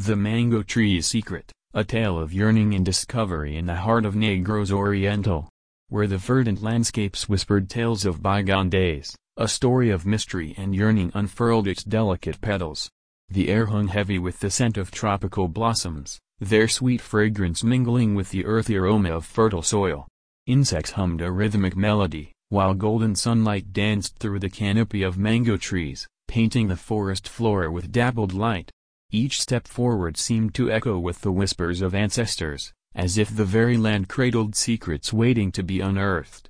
The Mango Tree's Secret, a tale of yearning and discovery in the heart of Negros Oriental, where the verdant landscapes whispered tales of bygone days. A story of mystery and yearning unfurled its delicate petals. The air hung heavy with the scent of tropical blossoms, their sweet fragrance mingling with the earthy aroma of fertile soil. Insects hummed a rhythmic melody, while golden sunlight danced through the canopy of mango trees, painting the forest floor with dappled light. Each step forward seemed to echo with the whispers of ancestors, as if the very land cradled secrets waiting to be unearthed.